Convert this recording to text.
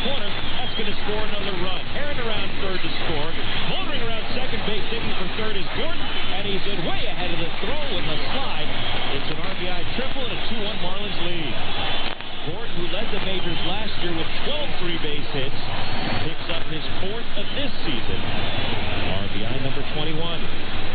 corner. That's going to score another run. Aaron around third to score. Motoring around second base, digging for third is Gordon, and he's in way ahead of the throw with the slide. It's an RBI triple and a 2-1 Marlins lead. Gordon, who led the majors last year with 12 three-base hits, picks up his fourth of this season. RBI number 21.